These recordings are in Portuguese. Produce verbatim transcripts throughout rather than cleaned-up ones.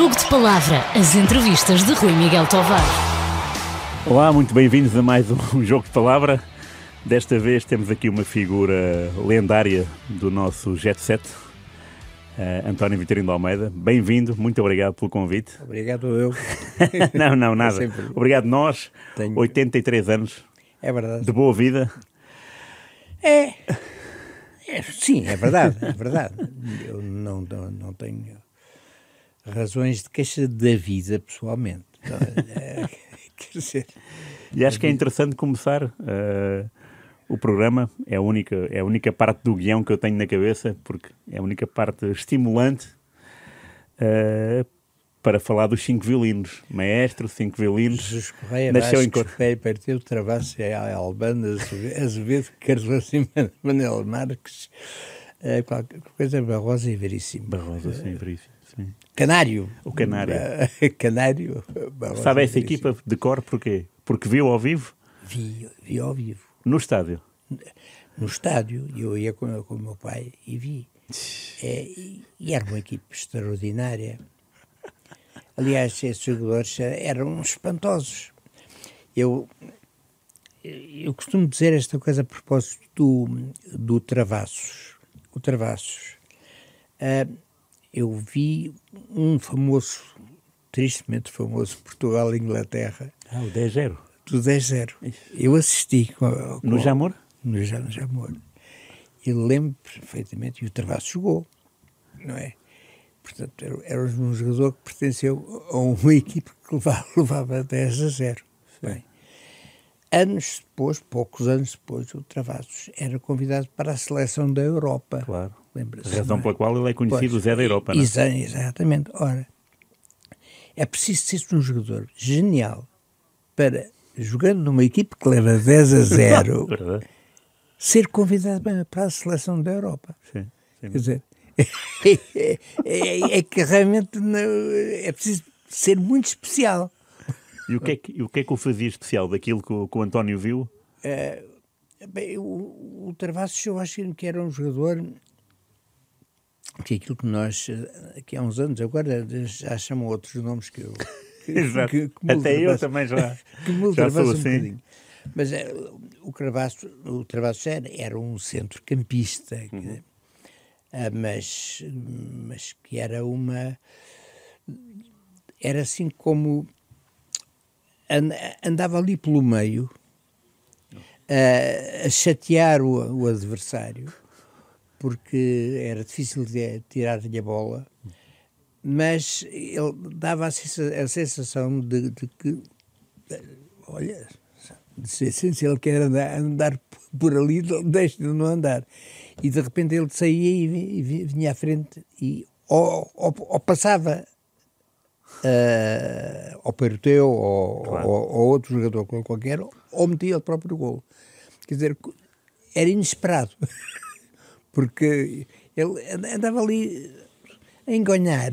Jogo de Palavra, as entrevistas de Rui Miguel Tovar. Olá, muito bem-vindos a mais um Jogo de Palavra. Desta vez temos aqui uma figura lendária do nosso Jet Set, uh, António Vitorino de Almeida. Bem-vindo, muito obrigado pelo convite. Obrigado eu. não, não, nada. Sempre... Obrigado nós, Tenho... oitenta e três anos. É verdade. De boa vida. É, é sim, é verdade, é verdade. Eu não, não, não tenho razões de queixa da vida, pessoalmente. Então, é, quer dizer... E acho que é interessante começar... Uh, o programa é a, única, é a única parte do guião que eu tenho na cabeça, porque é a única parte estimulante uh, para falar dos cinco violinos. Maestro, cinco violinos. Jesus Correia, nasceu em Vasco, Correia, Parteu, Travassos, Albano, Azevedo, Carlos Manuel Marques, uh, qualquer coisa Barrosa e Veríssimo. Barrosa, sim, Veríssimo. Sim. Canário. O Canário. Canário. Barrosa. Sabe essa equipa de cor porquê? Porque viu ao vivo? Vi, vi ao vivo. No estádio? No estádio, eu ia com, com o meu pai e vi. É, e, e era uma equipe extraordinária. Aliás, esses jogadores eram espantosos. Eu, eu costumo dizer esta coisa a propósito do, do Travassos. O Travassos. Uh, eu vi um famoso, tristemente famoso, Portugal-Inglaterra. Ah, o dez a zero. Do dez a zero. Eu assisti. Com, com, no Jamor? No, no Jamor. E lembro perfeitamente, e o Travassos jogou, não é? Portanto, era, era um jogador que pertenceu a uma equipe que levava, levava dez a zero. Bem, anos depois, poucos anos depois, o Travassos era convidado para a seleção da Europa. Claro. Lembra-se? A razão pela qual ele é conhecido pois, o Zé da Europa, não é? Exa exatamente. Ora, é preciso ser um jogador genial para, jogando numa equipe que leva dez a zero, ser convidado para a seleção da Europa. Sim, sim. Quer dizer, é, é, é que realmente não, é preciso ser muito especial. E o que é que, o que, é que o fazia especial daquilo que o, que o António viu? É, bem, o, o Travassos, eu acho que era um jogador que aquilo que nós, aqui há uns anos, agora já chamam outros nomes que eu... Exato. Que, que até eu também já, que já sou um assim. Bocadinho. Mas é, o Travassos, o Travassos era, era um centrocampista, uhum. que, uh, mas, mas que era uma... Era assim como... And, andava ali pelo meio, uh, a chatear o, o adversário, porque era difícil de tirar-lhe a bola, mas ele dava a sensação de, de que, olha, se, se ele quer andar, andar por ali, deixe de não andar. E de repente ele saía e vinha à frente e ou, ou, ou passava uh, ao Peruteu ou, claro. ou, ou outro jogador qualquer, ou metia o próprio golo. Quer dizer, era inesperado, porque ele andava ali a engonhar.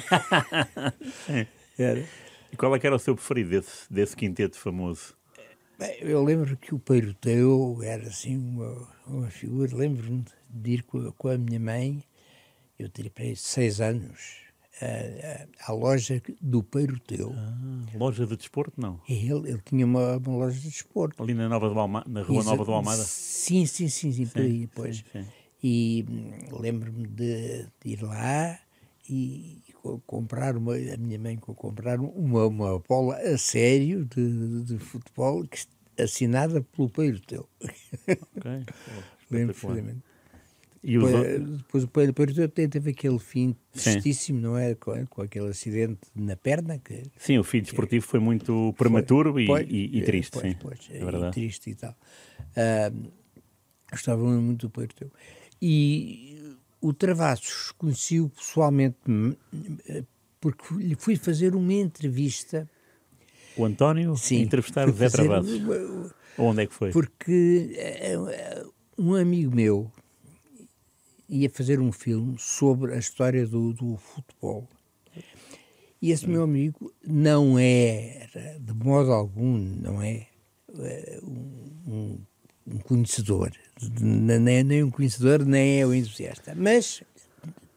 Era. E qual é que era o seu preferido desse, desse quinteto famoso? Bem, eu lembro que o Peiroteu era assim uma, uma figura. Lembro-me de ir com, com a minha mãe, eu teria para aí seis anos, à, à loja do Peiroteu. Ah, loja de desporto, não? Ele, ele tinha uma, uma loja de desporto. Ali na, Nova do Alma, na Rua Exato. Nova do Almada? Sim, sim, sim, sim, sim por aí, pois. Sim, sim. E hum, lembro-me de, de ir lá e comprar uma, a minha mãe comprar uma, uma bola a sério de, de futebol que, assinada pelo Peiroteu. Ok. Lembro perfeitamente. E depois, depois o Peiroteu teve aquele fim tristíssimo, não é? Com, com aquele acidente na perna. Que, sim, o fim desportivo foi muito prematuro foi, e, pois, e, e triste, pois, sim. Pois, é verdade. E triste e tal. Uh, gostava muito do Peiroteu. E o Travassos conheci-o pessoalmente porque lhe fui fazer uma entrevista. O António Sim, entrevistar o Zé Travassos. Uma, onde é que foi? Porque um amigo meu ia fazer um filme sobre a história do, do futebol. E esse hum. meu amigo não era, de modo algum, não é um, um um conhecedor, nem, nem um conhecedor, nem é um entusiasta, mas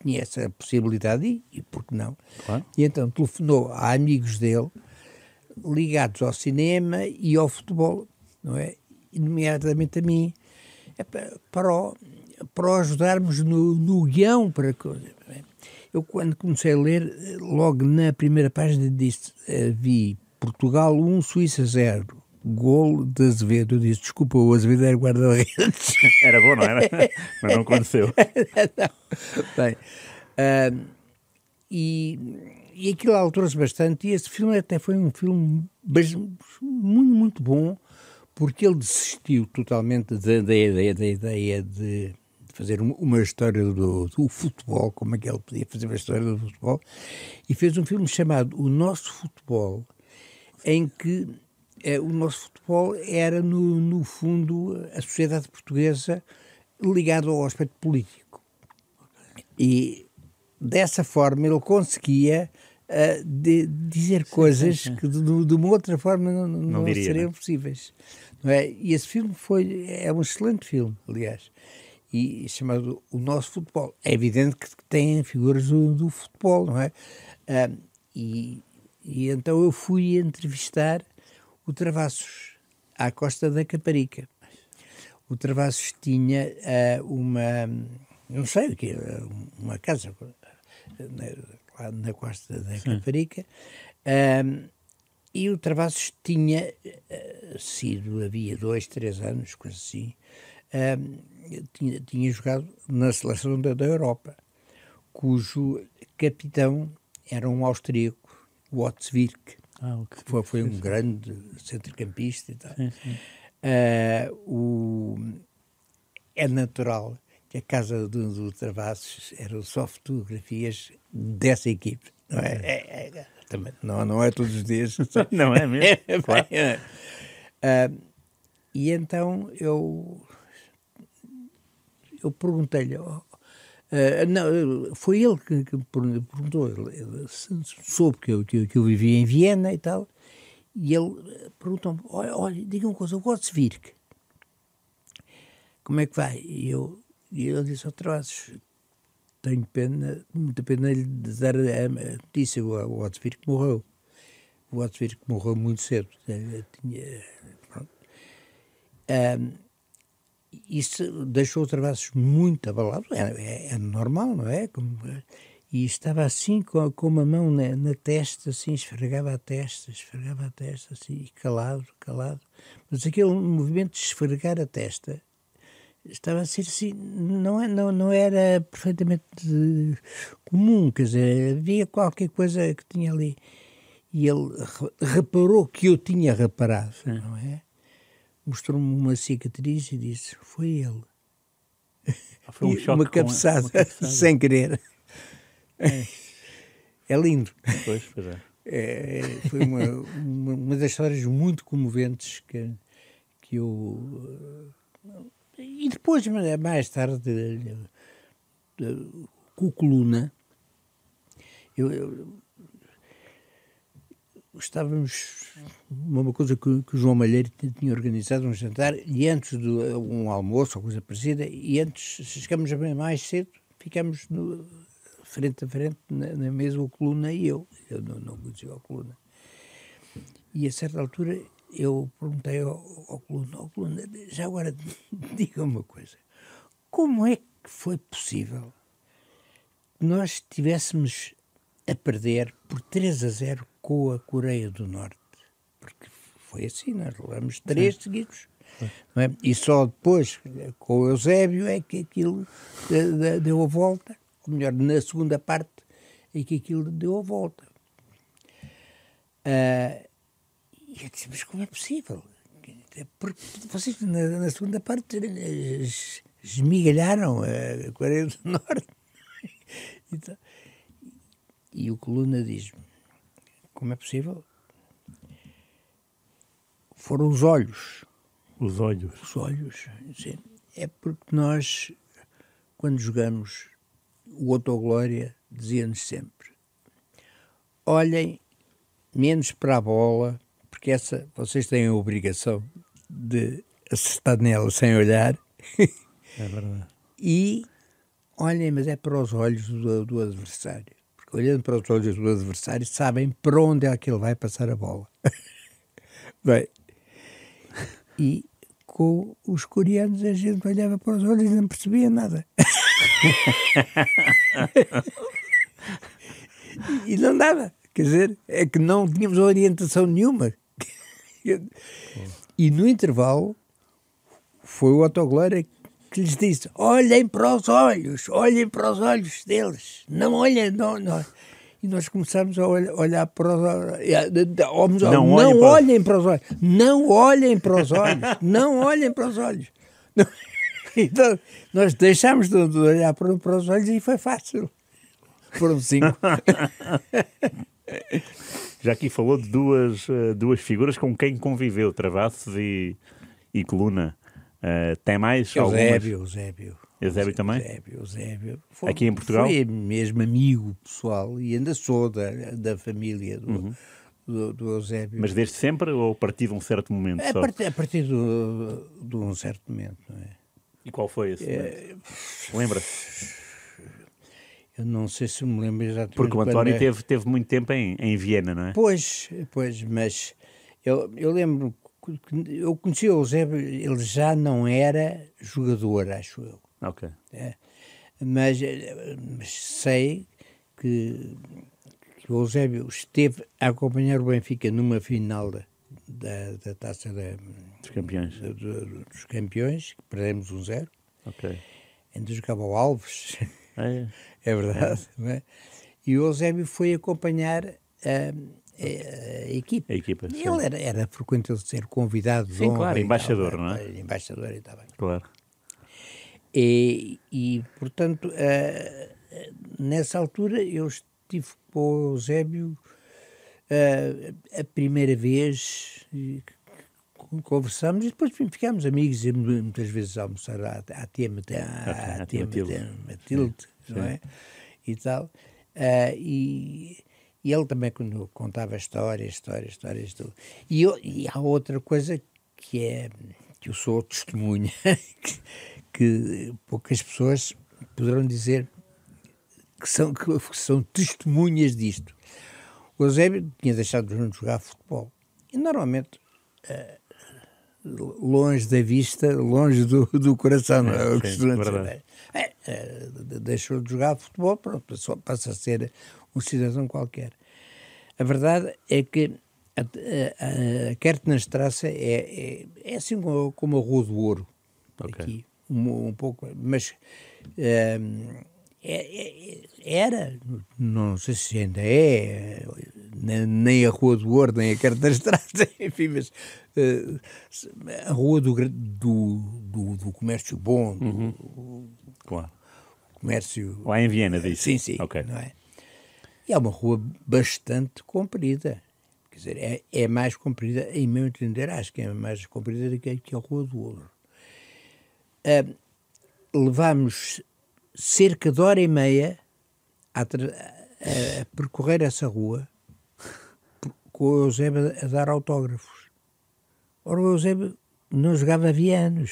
tinha essa possibilidade e, e por que não? Claro. E então telefonou a amigos dele ligados ao cinema e ao futebol, não é? E nomeadamente a mim, é para, para, o, para o ajudarmos no, no guião. Para, eu, quando comecei a ler, logo na primeira página disse, vi Portugal um, Suíça zero. Gol de Azevedo. Eu disse, desculpa, o Azevedo era guarda-redes. Era bom, não era? Mas não aconteceu. Não. Bem, uh, e, e aquilo alterou-se bastante, e esse filme até foi um filme muito, muito bom, porque ele desistiu totalmente da, da, da, da ideia de fazer uma história do, do futebol, como é que ele podia fazer uma história do futebol, e fez um filme chamado O Nosso Futebol, em que É, o nosso futebol era, no, no fundo, a sociedade portuguesa ligada ao aspecto político. E, dessa forma, ele conseguia uh, de, dizer sim, coisas sim, sim. que, de, de uma outra forma, não, não, não diria, seriam né? possíveis. Não é? E esse filme foi, é um excelente filme, aliás, e chamado O Nosso Futebol. É evidente que tem figuras do, do futebol, não é? Uh, e, e então eu fui entrevistar o Travassos, à costa da Caparica. O Travassos tinha uh, uma, não sei o que, uma casa na, lá na costa da Sim. Caparica, um, e o Travassos tinha uh, sido, havia dois, três anos, coisa assim, um, tinha, tinha jogado na seleção da, da Europa, cujo capitão era um austríaco, o Otzwirk. Ah, okay. Foi, foi um sim, grande centrocampista e tal. Sim, sim. Uh, o, é natural que a casa do, do Travassos eram só fotografias dessa equipe. Não é? É, é, também, não, não é todos os dias. Não é mesmo? É, claro. é. Uh, e então eu, eu perguntei-lhe... Oh, Uh, não, foi ele que, que me perguntou, ele, ele soube que eu, que, eu, que eu vivia em Viena e tal, e ele perguntou-me, olha, olha diga uma coisa, o Otzwirk, como é que vai? E eu, e eu disse ao Travassos, tenho pena, muita pena de dar a notícia, o Otzwirk morreu. O Otzwirk morreu muito cedo. Tinha, pronto. Um, Isso deixou o Travassos muito abalado, é, é, é normal, não é? Como, e estava assim, com, com uma mão na, na testa, assim, esfregava a testa, esfregava a testa, assim, calado, calado. Mas aquele movimento de esfregar a testa estava a ser assim, não, é, não, não era perfeitamente comum, quer dizer, havia qualquer coisa que tinha ali. E ele reparou que eu tinha reparado, não é? Mostrou-me uma cicatriz e disse, foi ele. Foi um choque uma cabeçada, uma cabeçada, sem querer. É, é lindo. Pois, pois é. É, foi uma, uma, uma das histórias muito comoventes que, que eu... E depois, mais tarde, com o Coluna, eu... eu estávamos, uma coisa que, que o João Malheiro tinha organizado, um jantar, e antes de um almoço ou coisa parecida, e antes, chegamos bem mais cedo, ficamos no, frente a frente na, na mesa, o Coluna e eu. Eu não, não conhecia o Coluna. E a certa altura eu perguntei ao, ao Coluna, ao Coluna, já agora diga uma coisa, como é que foi possível que nós estivéssemos a perder por três a zero com a Coreia do Norte? Porque foi assim, nós levamos três Sim. seguidos. Não é? E só depois, com o Eusébio, é que aquilo deu a volta. Ou melhor, na segunda parte, é que aquilo deu a volta. Uh, e eu disse, mas como é possível? Porque vocês, na, na segunda parte, esmigalharam a Coreia do Norte. Então, e o Coluna diz-me, como é possível? Foram os olhos. Os olhos. Os olhos, sim. É porque nós, quando jogamos, o Autoglória dizia-nos sempre, olhem menos para a bola, porque essa, vocês têm a obrigação de acertar nela sem olhar. É verdade. E olhem, mas é para os olhos do, do adversário. Porque olhando para os olhos do adversário, sabem para onde é que ele vai passar a bola. Bem, e com os coreanos a gente olhava para os olhos e não percebia nada. E não dava. Quer dizer, é que não tínhamos orientação nenhuma. E no intervalo foi o Otto Glória que lhes disse: olhem para os olhos, olhem para os olhos deles, não olhem, não, não. E nós começámos a olhar, olhar para os olhos, não, não olhem, olhem para... para os olhos, não olhem para os olhos, não olhem para os olhos. Então nós deixámos de olhar para, para os olhos e foi fácil. Foram cinco. Já aqui falou de duas, duas figuras com quem conviveu, Travassos e, e Coluna. Uh, tem mais Eusébio, algumas? Eusébio. Eusébio também? Eusébio, Eusébio. Foi, aqui em Portugal? Foi mesmo amigo pessoal e ainda sou da, da família do, uhum. do, do Eusébio. Mas desde sempre ou a partir de um certo momento? A só? partir, a partir do, de um certo momento, não é? E qual foi esse é... Lembra-se? Eu não sei se me lembro exatamente. Porque o António é... teve, teve muito tempo em, em Viena, não é? Pois, pois, mas eu, eu lembro, eu conheci o Eusébio, ele já não era jogador, acho eu. Ok. É, mas, mas sei que, que o Eusébio esteve a acompanhar o Benfica numa final da, da, da Taça da, dos Campeões. Da, da, dos Campeões, que perdemos um zero. Ok. Ainda jogava o Alves. É, é verdade. É. É? E o Eusébio foi acompanhar a, a, a equipa. A equipa, ele era, era frequente ele ser convidado. Sim, claro, embaixador, tal, não é? Embaixador e tal. Claro. E, e portanto, uh, nessa altura eu estive com o Eusébio uh, a primeira vez, e, conversamos e depois ficámos amigos e muitas vezes a almoçar à, à tia Matilde, não é? E tal. Uh, e, e ele também quando contava histórias, histórias, histórias. Tudo. E, eu, e há outra coisa que é que eu sou testemunha, que, que poucas pessoas poderão dizer que são, que são testemunhas disto. O Eusébio tinha deixado de jogar futebol. E normalmente... Uh, longe da vista, longe do, do coração, não é? É, sim, é, é, deixou de jogar futebol, pronto, só passa a ser um cidadão qualquer. A verdade é que a, a, a Kärtnerstrasse é, é, é assim como, como a Rua do Ouro, okay. Aqui, um, um pouco, mas um, é, é, era, não sei se ainda é, nem a Rua do Ouro, nem a Kärtnerstrasse, enfim, mas uh, a Rua do, do, do, do Comércio Bom, do, uhum. do claro. Comércio... Lá em Viena, disse. Sim, sim, okay. Não é? E é uma rua bastante comprida, quer dizer, é, é mais comprida, em meu entender, acho que é mais comprida do que, que a Rua do Ouro. Uh, levámos cerca de hora e meia a, a, a percorrer essa rua com o Eusébio a dar autógrafos. Ora, o Eusébio não jogava havia anos.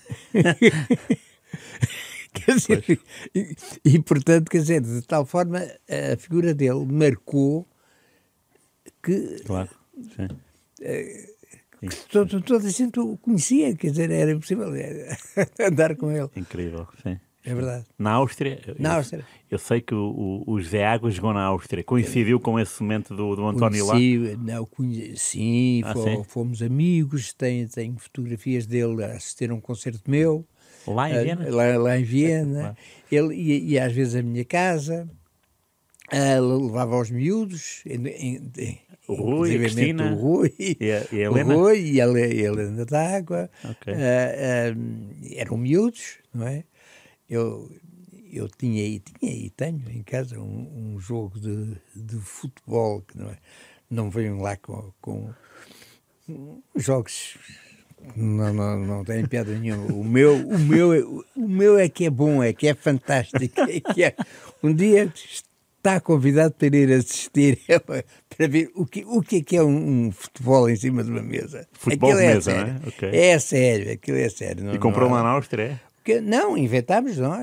Quer dizer, e, e, portanto, quer dizer, de tal forma, a figura dele marcou que... Claro, sim. Uh, Toda, toda a gente o conhecia, quer dizer, era impossível andar com ele. Incrível, sim. É verdade. Na Áustria, Na eu, Áustria. eu sei que o, o José Águas jogou na Áustria. Coincidiu com esse momento do, do António Conheci, lá? Não, conheci, sim, ah, fomos, sim, fomos amigos, tenho, tenho fotografias dele a assistir a um concerto meu. Lá em Viena? Uh, lá, lá em Viena. Claro. Ele ia, ia às vezes à minha casa, uh, levava aos miúdos, em, em, em, o Rui, a Cristina, o Rui, e a, e a Helena? O Rui e a Helena d'Água. Okay. Uh, uh, eram miúdos, não é? Eu, eu tinha, e tinha e tenho em casa um, um jogo de, de futebol, que não, é, não venham lá com, com jogos... Não, não, não tem piada nenhuma. O meu, o, meu é, o meu é que é bom, é que é fantástico. É que é. Um dia está convidado para ir assistir para ver o que, o que é que é um, um futebol em cima de uma mesa. Futebol de é mesa, sério. não é? Okay. É sério, aquilo é sério. Não, e comprou não, lá na Áustria, é? Que, não, inventámos nós.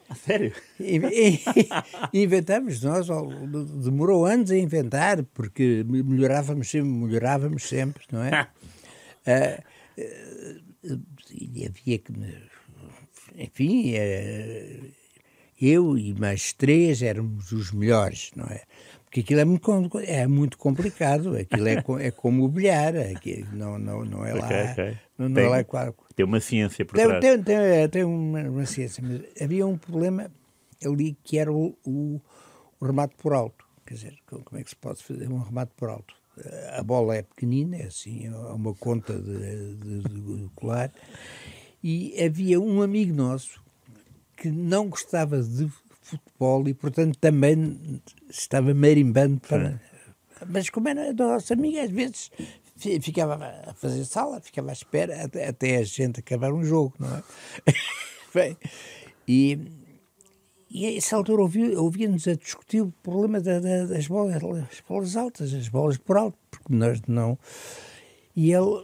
A sério? E, e, e inventámos, nós, demorou anos a inventar, porque melhorávamos sempre, melhorávamos sempre, não é? uh, uh, e havia que, enfim, uh, eu e mais três éramos os melhores, não é? Porque aquilo é muito, é muito complicado, aquilo é, é como o bilhar, aquilo não, não, não é lá... Okay, okay. Não, não tem, é lá claro. Tem uma ciência por tem, trás. Tem, tem, tem uma, uma ciência, mas havia um problema ali que era o, o, o remate por alto. Quer dizer, como é que se pode fazer um remate por alto? A bola é pequenina, é assim, é uma conta de, de, de colar, e havia um amigo nosso que não gostava de futebol e, portanto, também estava marimbando para... Sim. Mas como era nosso amigo, às vezes ficava a fazer sala, ficava à espera até, até a gente acabar um jogo, não é? Bem, e, e a essa altura ouvia, ouvia-nos a discutir o problema da, da, das bolas, as bolas altas, as bolas por alto, porque nós não... E ele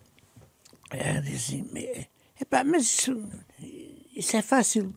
é, dizia assim, epá, mas isso, isso é fácil.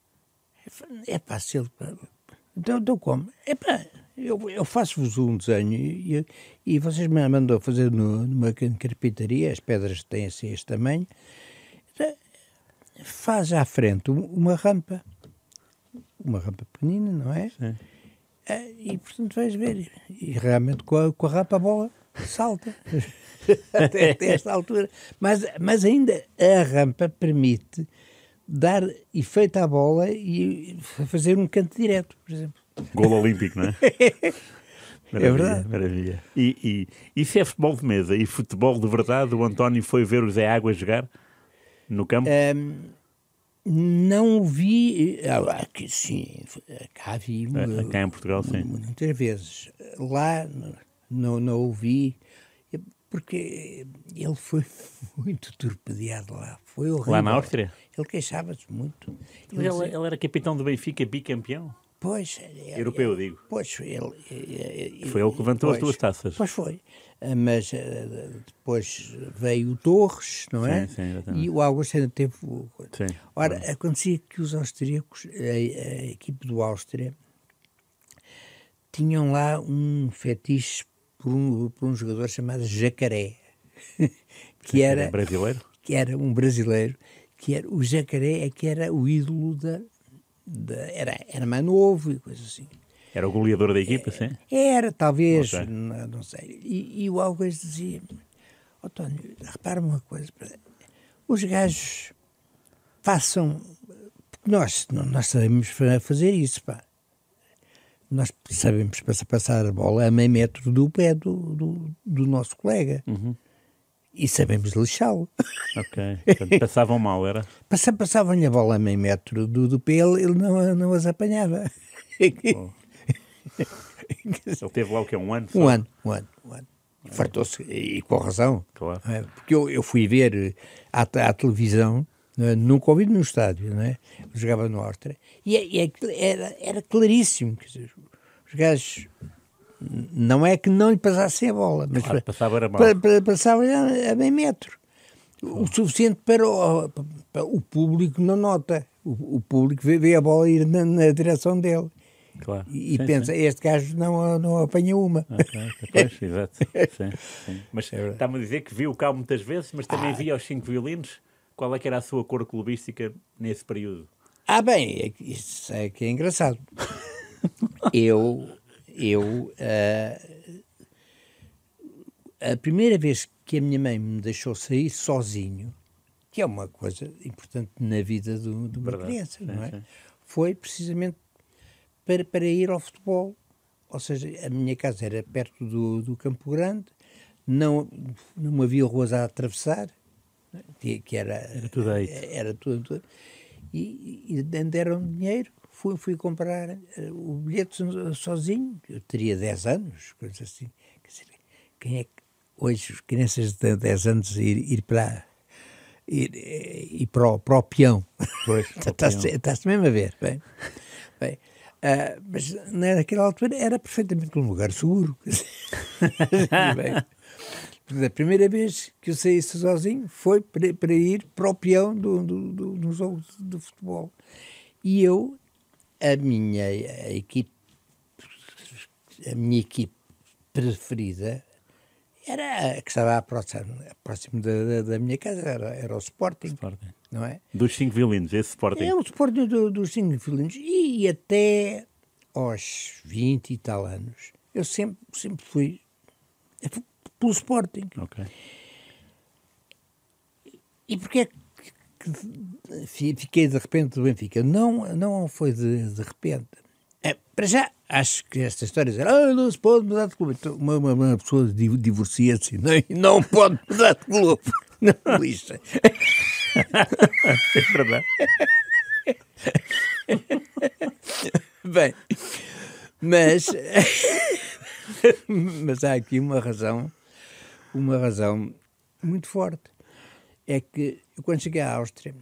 É fácil. Então, então como? Epá, eu, eu faço-vos um desenho e, e vocês me mandam fazer no, numa carpintaria, as pedras têm assim este tamanho, então, faz à frente uma rampa, uma rampa pequenina, não é? Sim. E, portanto, vais ver. E realmente com a, com a rampa a bola salta até, até esta altura. Mas, mas ainda a rampa permite dar efeito à bola e fazer um canto direto, por exemplo. Golo olímpico, não é? Maravilha, é verdade. Maravilha. E, e, e se é futebol de mesa e futebol de verdade, o António foi ver o Zé Águas jogar no campo? Um, não vi... Ah, aqui, sim, cá vi... É, cá em Portugal, sim. Muitas vezes. Lá não, não o vi, porque ele foi muito torpedeado lá. Foi horrível. Lá na Áustria? Ele queixava-se muito. Ele, ele, ele era capitão do Benfica, bicampeão? Pois. Ele, Europeu, digo. Pois, ele... ele foi ele que levantou pois, as duas taças. Pois foi. Mas depois veio o Torres, não é? Sim, sim, exatamente. E o Augusto ainda teve... Sim. Ora, acontecia que os austríacos, a, a equipe do Áustria, tinham lá um fetiche por um, por um jogador chamado Jacaré. que era, era brasileiro? Que era um brasileiro. Que era, o Jacaré é que era o ídolo da... da era, era mais novo e coisa assim. Era o goleador da equipa, sim? Era, talvez, okay. não, não sei. E, e o Augusto dizia, oh, António, repara uma coisa, os gajos façam, porque nós, nós sabemos fazer isso, pá. Nós sabemos passar a bola a meio metro do pé do, do, do nosso colega. Uhum. E sabemos lixá-lo. Ok, portanto, passavam mal, era? Passavam-lhe a bola a meio metro do, do pé, ele, ele não, não as apanhava. Oh. Ele teve lá o quê? Um ano? Só? Um ano, um ano, um ano. É. Fartou-se, e com razão. Claro. É? Porque eu, eu fui ver à, à televisão, é? Nunca ouvi no estádio, não é? Eu jogava no Áustria, e, e era, era claríssimo. Quer dizer, os gajos, não é que não lhe passassem a bola, mas claro, passava era mal. Pa, pa, passava a meio metro. O suficiente para o, para o público não nota. O, o público vê, vê a bola ir na, na direção dele. Claro. E sim, pensa, sim. Este gajo não, não apanha uma. Okay, pois, exato. Sim, sim. Mas é está-me a dizer que viu o Cal muitas vezes, mas também ah. via os cinco violinos. Qual é que era a sua cor clubística nesse período? Ah, bem, isso é que é engraçado. eu, eu uh, a primeira vez que a minha mãe me deixou sair sozinho, que é uma coisa importante na vida do, de uma Verdade, criança, não é? Sim. Foi precisamente Para, para ir ao futebol. Ou seja, a minha casa era perto do, do Campo Grande, não, não havia ruas a atravessar, que, que era, era tudo aí. Era tudo, tudo. E, e deram dinheiro, fui, fui comprar o bilhete sozinho, eu teria dez anos, coisas assim. Quer dizer, quem é que hoje, as crianças de dez anos, ir, ir para... ir, ir para, o, para o peão? Está-se está mesmo a ver, bem? Bem, Uh, mas naquela altura era perfeitamente um lugar seguro. Bem, a primeira vez que eu saí sozinho foi para, para ir para o peão do, do, do, do jogo de futebol. E eu, a minha a equipe, a minha equipe preferida era a que estava próximo, próximo da, da, da minha casa, era, era o Sporting, Sporting. não é? Dos cinco violinos, esse Sporting. É o Sporting do, dos cinco violinos. E até aos vinte e tal anos, eu sempre, sempre fui pelo Sporting. Ok. E porquê é que fiquei de repente do Benfica? Não, não foi de, de repente. É, para já, acho que esta história dizer, ah, não se pode mudar de clube. Então, uma, uma, uma pessoa divorcia-se e não, não pode mudar de clube. Não lixa. É verdade. Bem, mas, mas há aqui uma razão, uma razão muito forte. É que eu, quando cheguei à Áustria,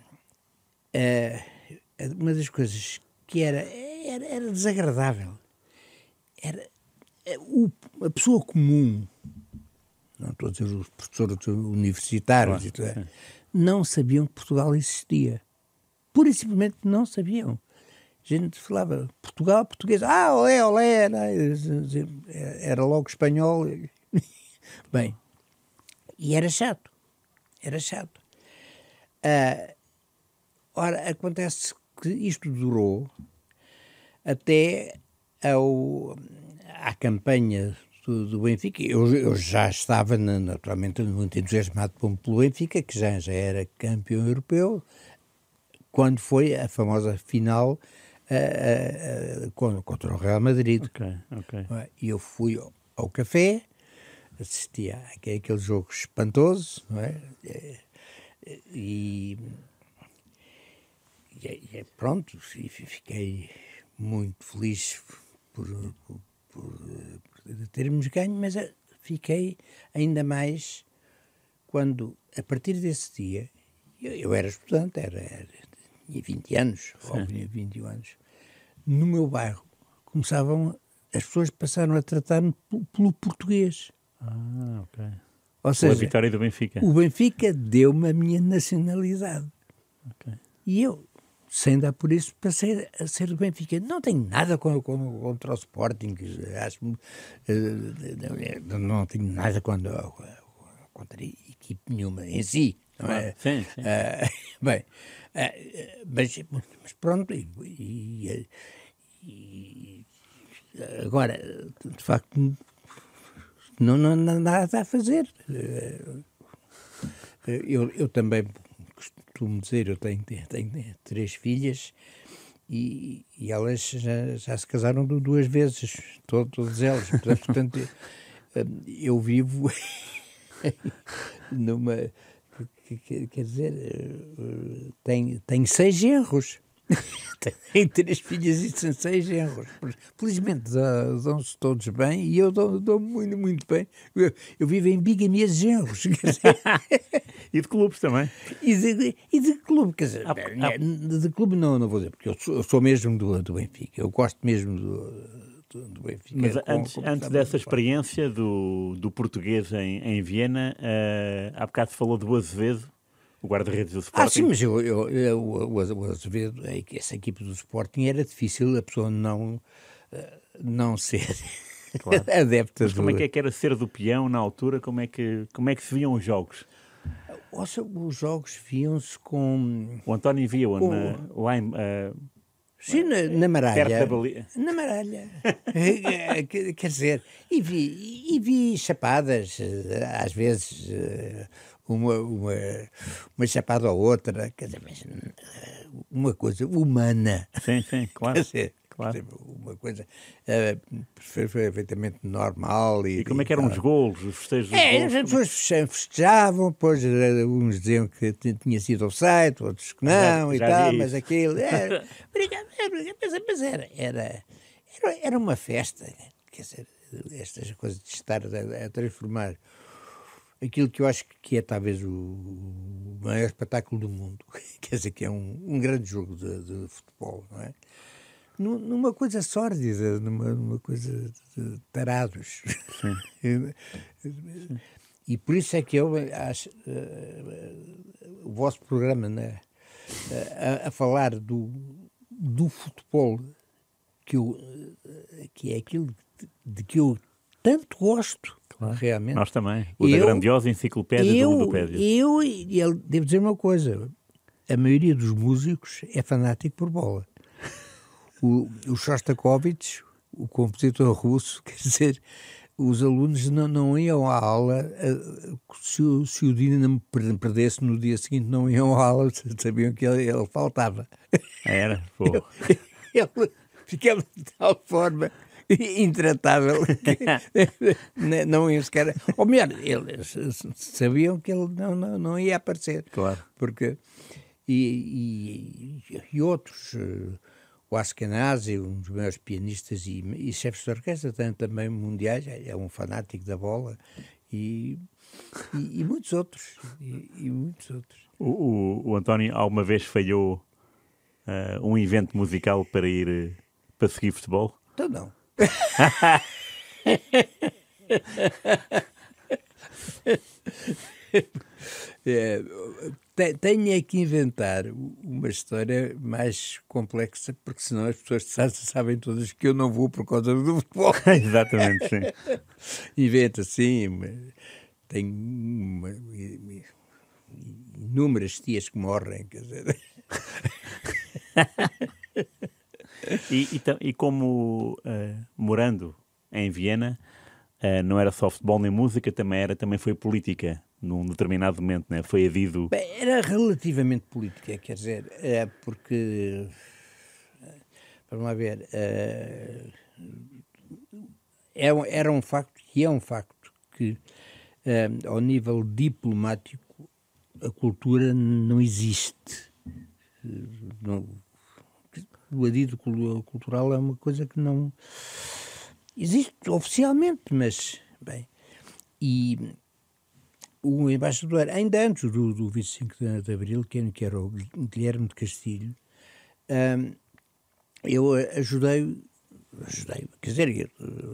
uh, uma das coisas que era, era, era desagradável era uh, o, a pessoa comum, não estou a dizer os professores universitários, e tudo, é, não sabiam que Portugal existia. Pura e simplesmente não sabiam. A gente falava Portugal, português, ah, olé, olé, era logo espanhol. Bem, e era chato. Era chato. Uh, ora, acontece que isto durou até ao, à campanha do, do Benfica. Eu, eu já estava, naturalmente, muito entusiasmado pelo Benfica, que já, já era campeão europeu, quando foi a famosa final uh, uh, uh, contra o Real Madrid. Ok, ok. E eu fui ao, ao café, assistia àquele jogo espantoso, não é? E, e, e pronto, e fiquei muito feliz por, por, por, por termos ganho, mas fiquei ainda mais quando, a partir desse dia, eu, eu era estudante, era, era, tinha vinte anos, ou tinha vinte e um anos, no meu bairro começavam, as pessoas passaram a tratar-me pelo português. Ah, ok. Ou seja, a vitória do Benfica. O Benfica deu-me a minha nacionalidade. Okay. E eu, sem dar por isso, passei a ser do Benfica. Não tenho nada contra, contra o Sporting, acho, não, não tenho nada contra, contra a equipe nenhuma em si. Não é? Sim, sim. Uh, bem, uh, mas, mas pronto, e, e, e agora, de facto, Não, não, não há nada a fazer. Eu, eu também costumo dizer, eu tenho, tenho três filhas e, e elas já, já se casaram duas vezes, todas elas. Portanto, eu vivo numa... Quer dizer, tenho, tenho seis genros. Tenho três filhas e são seis genros. Felizmente dão-se todos bem e eu dou, dou muito, muito bem. Eu, eu vivo em bigamias de genros. E de clubes também. E de, e de clube, quer dizer, ah, ah, de clube não, não vou dizer, porque eu sou, eu sou mesmo do, do Benfica. Eu gosto mesmo do, do, do Benfica. Mas com, antes, antes dessa experiência do, do português em, em Viena, uh, há bocado falou do Azevedo, o guarda-redes do Sporting. Ah, sim, mas eu, eu, eu, o Azevedo, essa equipe do Sporting era difícil a pessoa não, não ser claro. adepta. Mas como do... é que, é que era ser do peão na altura? Como é que, como é que se viam os jogos? Ouça, os jogos viam-se com... O António via-o com... lá em... Uh, sim, na, na Maralha. Bali... Na Maralha. quer, quer dizer, e vi, e vi chapadas, às vezes... Uma, uma, uma chapada ou outra, quer dizer, mas uma coisa humana. Sim, sim, claro. Quer dizer, claro. uma coisa uh, perfeitamente normal. E, e como é que eram e, os golos, os festejos dos é, golos? as pessoas festejavam, depois uns diziam que tinha sido offside, outros que não, já, e já tal, mas aquilo... Era, mas era, era, era uma festa, quer dizer, estas coisas de estar a, a transformar aquilo que eu acho que é talvez o maior espetáculo do mundo, quer dizer, que é um, um grande jogo de, de futebol, não é? Numa coisa sórdida, numa, numa coisa de tarados. Sim. Sim. E por isso é que eu acho uh, o vosso programa, né, a, a falar do, do futebol, que, eu, que é aquilo de, de que eu tanto gosto, claro, realmente. Nós também. O eu, da grandiosa enciclopédia eu, do Ludopédia. Eu, eu devo dizer uma coisa, a maioria dos músicos é fanático por bola. O, o Shostakovich, o compositor russo, quer dizer, os alunos não, não iam à aula, se o, se o Dinamo perdesse no dia seguinte, não iam à aula, sabiam que ele, ele faltava. Era? Pô. Ele, ele ficava de tal forma intratável que não iam sequer... Ou melhor, eles sabiam que ele não, não, não ia aparecer. Claro. Porque... E, e, e outros... O Ashkenazi, um dos maiores pianistas e, e chefes de orquestra, também mundiais, é um fanático da bola, e, e, e muitos outros. E, e muitos outros. O, o, o António alguma vez falhou uh, um evento musical para ir uh, para seguir futebol? Então não. É, tenho é que inventar uma história mais complexa, porque senão as pessoas sabem todas que eu não vou por causa do futebol. Exatamente, sim. Inventa, sim. Tenho uma, inúmeras tias que morrem, quer dizer. e, e, e como uh, morando em Viena, uh, não era só futebol nem música, também, era, também foi política. Num determinado momento, né? Foi adido... Bem, era relativamente política, quer dizer, é porque, vamos lá ver, é, era um facto, e é um facto, que é, ao nível diplomático a cultura não existe. Não, o adido cultural é uma coisa que não existe oficialmente, mas, bem, e... O embaixador, ainda antes do, do vinte e cinco de Abril, que era o Guilherme de Castilho, um, eu ajudei, ajudei, quer dizer, ele,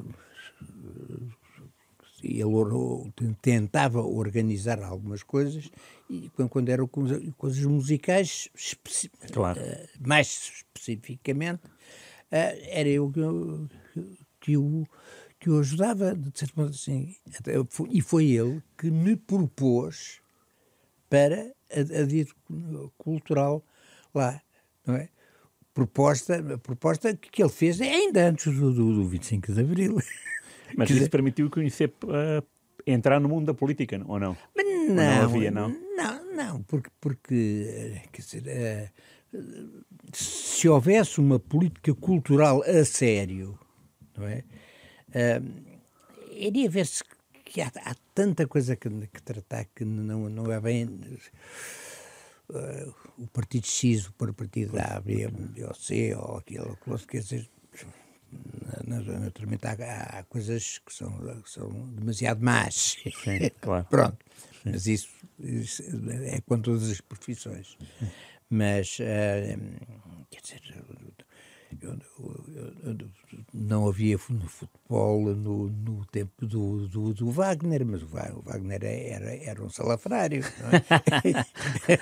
ele tentava organizar algumas coisas, e quando eram coisas musicais, especi- claro. uh, mais especificamente, uh, era eu que, que o... que o ajudava, de certo modo assim, e foi ele que me propôs para a, a dita cultural lá, não é? Proposta, a proposta que ele fez ainda antes do, do, do vinte e cinco de Abril. Mas isso permitiu conhecer, uh, entrar no mundo da política, ou não? Mas não, ou não havia, não? Não, não, porque, porque quer dizer, uh, se houvesse uma política cultural a sério, não é? Uh, iria ver-se que há, há tanta coisa que, que tratar que não, não é bem uh, o partido X, o partido A, B, ou C, ou aquilo, quer dizer, naturalmente há, há coisas que são, que são demasiado más. Sim, claro. Pronto, sim. Mas isso, isso é com todas as profissões. Sim. Mas, uh, quer dizer... Eu, eu, eu, eu, não havia no futebol no, no tempo do, do, do Wagner, mas o Wagner era, era um salafrário, não é?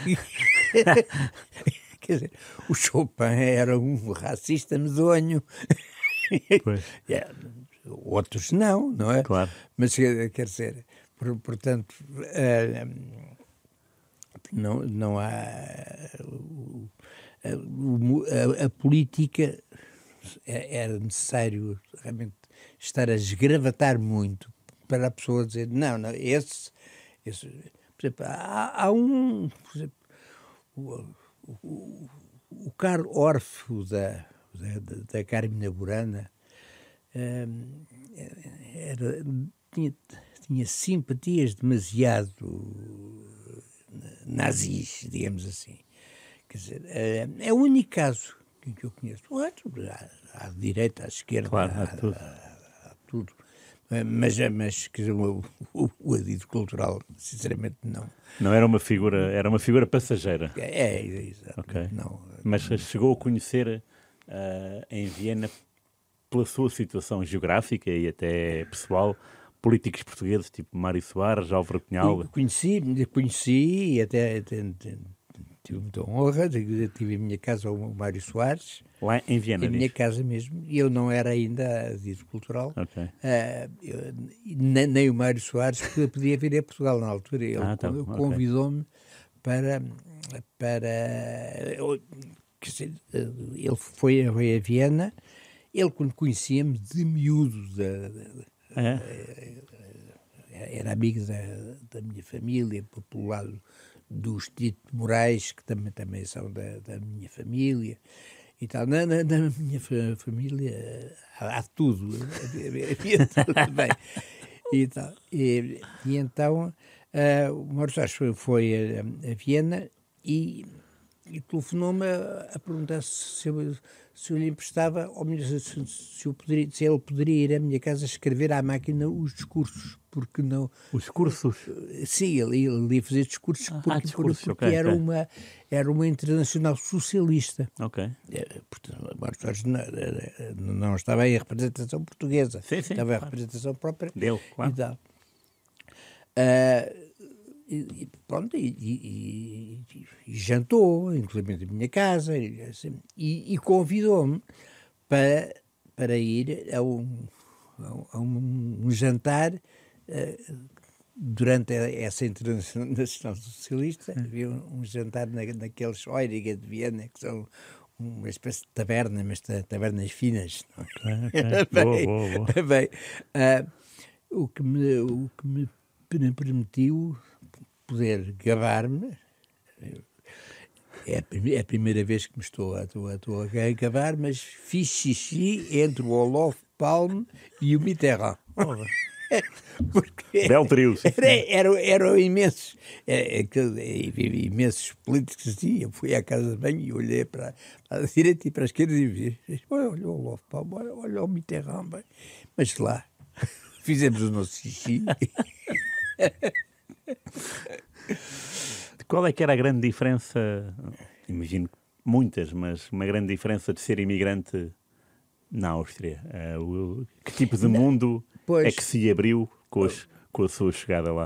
Quer dizer, o Chopin era um racista medonho. É, outros não, não é? Claro. Mas quer dizer, por, portanto, uh, não, não há... Uh, A, a, a política era necessário realmente estar a esgravatar muito para a pessoa dizer, não, não, esse, esse por exemplo, há, há um, por exemplo, o, o, o Carlos Orff da, da, da Carmina Burana era, tinha, tinha simpatias demasiado nazis, digamos assim. Quer dizer, é, é o único caso que, que eu conheço. O outro, à, à direita, à esquerda, claro, há, há, tudo. Há, há tudo. Mas, mas quer dizer, o, o, o adido cultural, sinceramente, não. Não era uma figura, era uma figura passageira. É, é exato. Okay. Não, mas não. Chegou a conhecer uh, em Viena, pela sua situação geográfica e até pessoal, políticos portugueses, tipo Mário Soares, Álvaro Cunhal? Conheci, conheci e até... até, até tive muita honra, tive a minha casa o Mário Soares. Lá em Viena, A minha diz? casa mesmo, e eu não era ainda adido cultural, Ok. uh, eu, nem, nem o Mário Soares podia vir a Portugal na altura, ele Ah, tá, ok. convidou-me para, para quer dizer, ele foi, foi a Viena, ele quando conhecia-me de miúdo, da, da, É? era amigo da, da minha família, pelo lado dos Tito Moraes, que também, também são da, da minha família, e tal. Na, na, na minha fa família há, há tudo, havia tudo bem. E, tal. E, e então uh, o Mário Soares foi, foi a, a Viena e, e telefonou-me a, a perguntar se eu, se eu lhe emprestava, ou melhor, se, se, eu poderia, se ele poderia ir à minha casa escrever à máquina os discursos, porque não... Os cursos? Sim, ele, ele ia fazer discursos porque, ah, discursos, porque okay, era, okay. Uma, era uma internacional socialista. Ok. Portanto, Mário Soares não, não estava em representação portuguesa, sim, sim, estava em claro. representação própria dele, claro. e tal. Uh, e, pronto, e, e, e, e jantou, inclusive na minha casa, e, assim, e, e convidou-me para, para ir a um, a um, um jantar uh, durante essa Internacional Socialista. Havia um, um jantar na, naqueles Heuriger de Viena, que são uma espécie de taberna, mas tabernas finas. Okay, okay. bem, boa, boa, boa. Bem, uh, o que me, o que me permitiu poder gabar-me. É a primeira vez que me estou a, estou a, estou a gabar, mas fiz xixi entre o Olof Palme e o Mitterrand. Oh, Porque belo trio. Era, era, eram imensos, é, é, imensos políticos assim. Eu fui à casa de banho e olhei para, para a direita e para a esquerda e vi, olha o Olof Palme, olha, olha o Mitterrand. Bem. Mas lá, fizemos o nosso xixi. Qual é que era a grande diferença, imagino muitas, mas uma grande diferença de ser imigrante na Áustria? Uh, o, que tipo de mundo pois, é que se abriu com, os, com a sua chegada lá?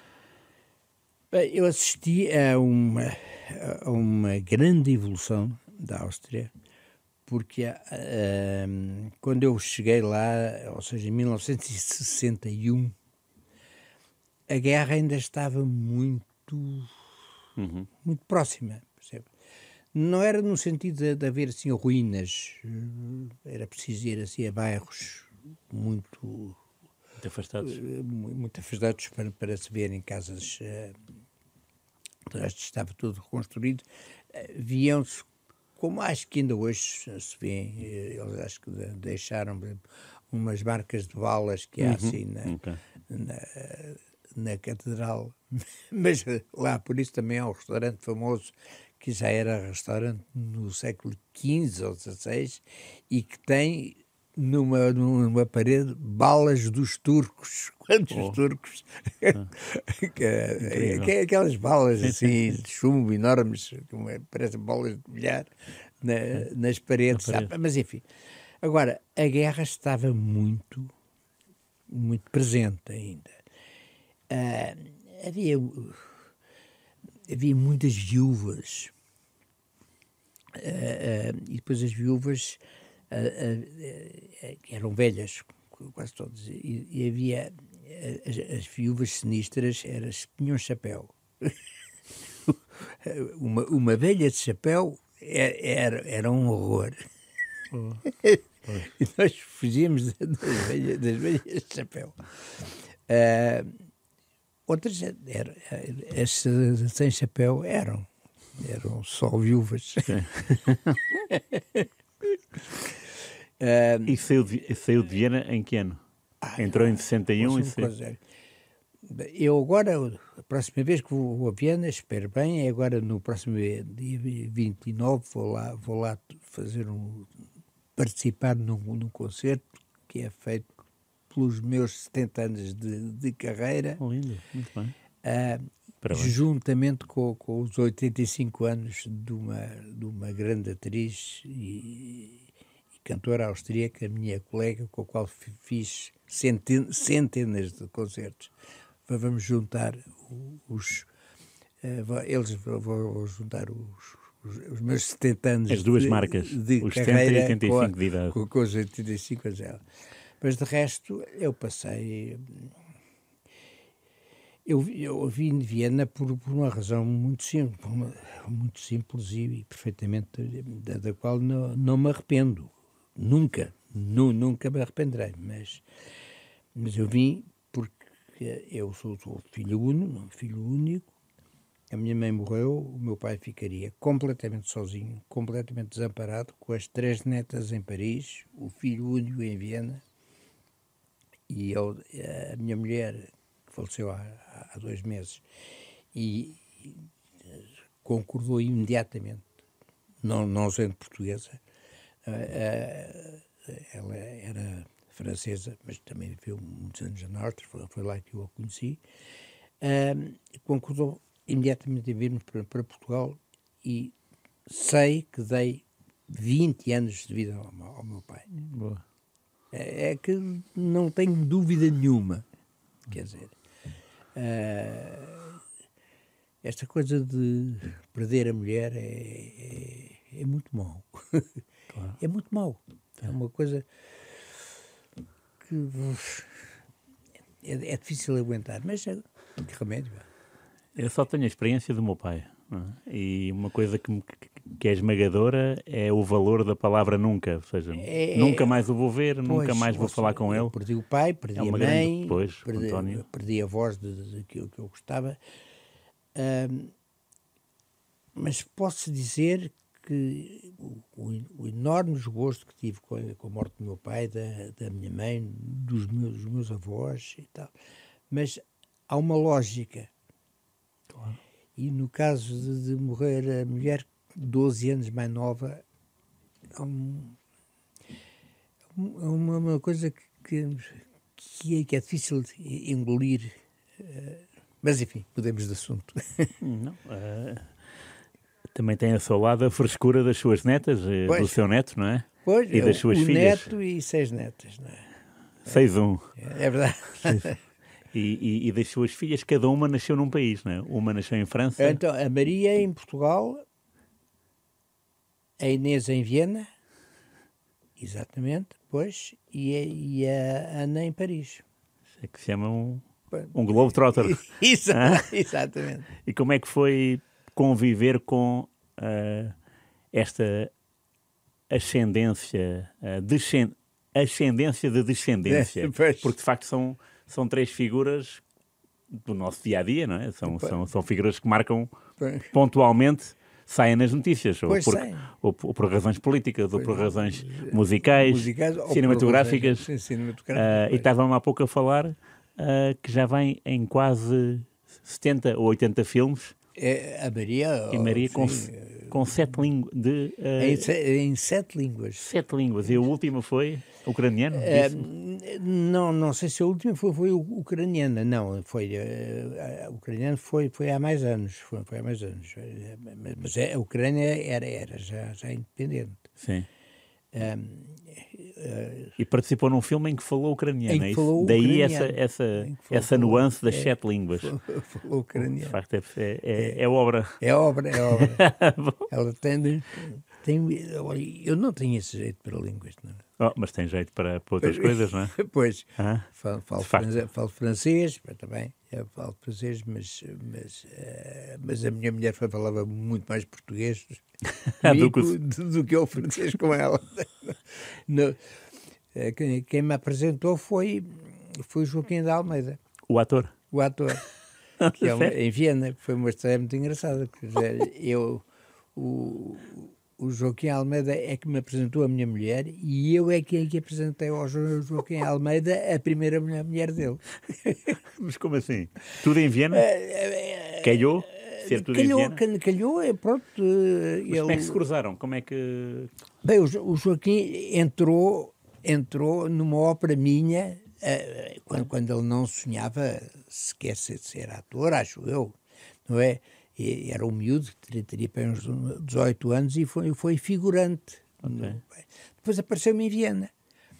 Eu assisti a uma, a uma grande evolução da Áustria, porque uh, quando eu cheguei lá, ou seja, em mil novecentos e sessenta e um, a guerra ainda estava muito, uhum. muito próxima, percebe? Não era no sentido de, de haver assim ruínas, era preciso ir assim a bairros muito, muito afastados, uh, muito afastados para, para se verem casas, uh, o resto estava tudo reconstruído, uh, viam-se, como acho que ainda hoje se vê, eles acho que deixaram umas marcas de balas que há uhum. assim na, okay. na na catedral, mas lá por isso também há um restaurante famoso que já era restaurante no século quinze ou dezasseis e que tem numa, numa parede balas dos turcos. Quantos oh. turcos? Ah. que, que, aquelas balas sim, assim sim, sim. de chumbo enormes, como é, parecem bolas de bilhar na, é. nas paredes. Na parede. Mas enfim, agora a guerra estava muito, muito presente ainda. Uh, havia, havia muitas viúvas uh, uh, e depois as viúvas uh, uh, uh, eram velhas, quase todas, e, e havia uh, as, as viúvas sinistras, eras, tinham chapéu. uma, uma velha de chapéu era, era um horror. Oh. E nós fugíamos das velhas, das velhas de chapéu. Uh, Outras, eram, as sem chapéu eram, eram só viúvas. uh, e saiu de, saiu de Viena em que ano? Ah, Entrou em sessenta e um e saiu... Eu agora, a próxima vez que vou a Viena, espero bem, é agora no próximo dia vinte e nove, vou lá, vou lá fazer um, participar num, num concerto que é feito pelos meus setenta anos de, de carreira, oh, lindo, muito bem. Uh, juntamente com, com os oitenta e cinco anos de uma, de uma grande atriz e, e cantora austríaca, minha colega, com a qual fiz centenas, centenas de concertos. Vamos juntar os, Uh, vou- eles vou, vou juntar os, os, os meus setenta anos As duas de, marcas, de os carreira setenta e oitenta e com, a- cinco de idade. com, com os oitenta e cinco anos dela. Mas de resto, eu passei. Eu, vi- eu vim de Viena por, por uma razão muito simples, por uma- muito simples e, e perfeitamente da, da qual não, não me arrependo. Nunca, nu, nunca me arrependerei. Mas, mas eu vim porque eu sou, sou filho único, filho único. A minha mãe morreu, o meu pai ficaria completamente sozinho, completamente desamparado, com as três netas em Paris, o filho único em Viena, e eu, a minha mulher, que faleceu há, há dois meses, e, e concordou imediatamente, não, não sendo portuguesa, uh, uh, ela era francesa, mas também viveu muitos anos na Norte, foi, foi lá que eu a conheci, uh, concordou imediatamente em virmos para, para Portugal, e sei que dei vinte anos de vida ao, ao meu pai. Boa. É, é que não tenho dúvida nenhuma. Quer dizer, uh, esta coisa de perder a mulher é, é, é muito mau. Claro. É muito mau. É uma coisa que é, é difícil aguentar, mas é, que remédio é. Eu só tenho a experiência do meu pai. Não é? E uma coisa que, me, que é esmagadora é o valor da palavra nunca. Ou seja, É, nunca mais o vou ver, pois, nunca mais vou seja, falar com ele. Perdi o pai, perdi É a uma mãe, grande- pois, perdi, António. perdi a voz de, de, que, eu, que eu gostava. Um, mas posso dizer que o, o, o enorme desgosto que tive com a, com a morte do meu pai, da, da minha mãe, dos meus, dos meus avós e tal, mas há uma lógica. Claro. E no caso de, de morrer a mulher doze anos mais nova, é, um, é uma, uma coisa que, que, que, é, que é difícil de engolir. Mas enfim, mudemos de assunto. Não, uh, também tem ao seu lado a frescura das suas netas, uh, Pois. do seu neto, não é? Pois, E das suas o filhas. neto e seis netas, não é? seis um. É, é verdade. E, e, e das suas filhas, cada uma nasceu num país, não é? Uma nasceu em França. Então, a Maria em Portugal, a Inês em Viena, exatamente, pois, e a, e a Ana em Paris. É que se chama um, um Globetrotter. Isso, Ah? exatamente. E como é que foi conviver com uh, esta ascendência, uh, descend... ascendência de descendência? É, pois. Porque de facto são, são três figuras do nosso dia-a-dia, não é? São, são, são figuras que marcam Pois. pontualmente, saem nas notícias, ou Pois por, saem. ou, ou por razões políticas, ou por razões Eh, musicais, musicais ou por cinematográficas. razões- sim, Uh, cinematográficas, e estávamos há pouco a falar uh, que já vem em quase setenta ou oitenta filmes, É, a Maria, e Maria sim, com, com sete línguas, de uh, em, se- em sete línguas. sete línguas, e a última foi ucraniano? Eh, disse? não, não sei se a última foi, foi o- ucraniana, não, foi uh, a ucraniana foi, foi há mais anos, foi, foi há mais anos, Eh, mas, mas a Ucrânia era, era já, já independente. Sim. Um, uh, E participou num filme em que falou ucraniano, Em que é isso? falou Daí ucraniano. essa, essa, Em que falou- essa nuance das é, sete línguas. falou De ucraniano. facto, é, é, é, é obra. É obra, é obra. Ela tem, tem. Olha, eu não tenho esse jeito para línguas, não. Oh, mas tem jeito para, para outras coisas, não é? Pois, Ah, falo, falo, de facto. franze- falo francês, mas também, eu falo francês, mas, mas, eh, mas a minha mulher falava muito mais português Do que o- comigo do, do que eu francês com ela. No, eh, quem, quem me apresentou foi, foi Joaquim de Almeida, O ator. o ator, que é uma, em Viena, que foi uma história muito engraçada. Quer dizer, eu, o, o Joaquim Almeida é que me apresentou a minha mulher e eu é que, é que apresentei ao Jo- Joaquim Almeida a primeira mulher, mulher dele. Mas como assim? Tudo em Viena? Calhou? Ser tudo Calhou, em Viena? cal- calhou, é pronto. eh, Mas como é que se ele, cruzaram? Como é que... bem, o, Jo- o Joaquim entrou, entrou numa ópera minha eh, quando, quando ele não sonhava sequer ser, ser ator, acho eu, não é? E era um miúdo, teria, teria para uns dezoito anos e foi, foi figurante. Ok. No- depois apareceu-me em Viena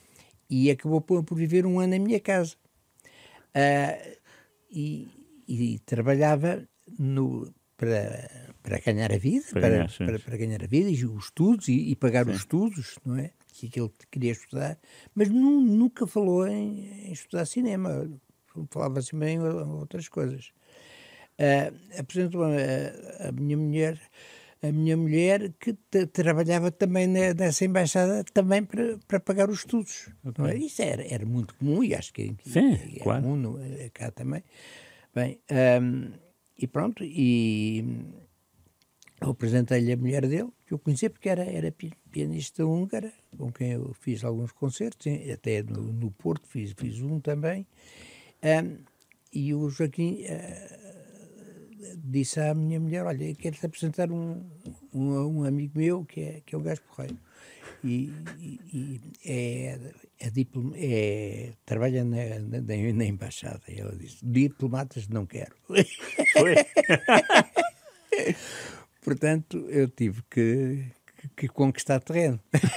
e acabou por, por viver um ano na minha casa. Ah, e, e trabalhava no, para, para ganhar a vida, Para para, ganhar, sim. para, para ganhar a vida e os estudos e, e pagar Sim. os estudos, não é? Que aquilo que queria estudar, mas nu, nunca falou em, em estudar cinema, falava assim bem outras coisas. Uh, apresentou a, a minha mulher, a minha mulher que t- trabalhava também na, nessa embaixada também para, para pagar os estudos. Ok. Não é? Isso era, era muito comum e acho que Sim, é, é claro. comum no, cá também. Bem, um, e pronto, e eu apresentei-lhe a mulher dele, que eu conhecia porque era, era pianista húngara, com quem eu fiz alguns concertos, até no, no Porto fiz, fiz um também. Um, e o Joaquim uh, disse à minha mulher, olha, quero-te apresentar um, um, um amigo meu que é, que é o gajo porreiro. E, e, e é, é, diplom, é trabalha na, na, na embaixada. E ela disse, diplomatas não quero. Foi? Portanto, eu tive que, que, que conquistar terreno.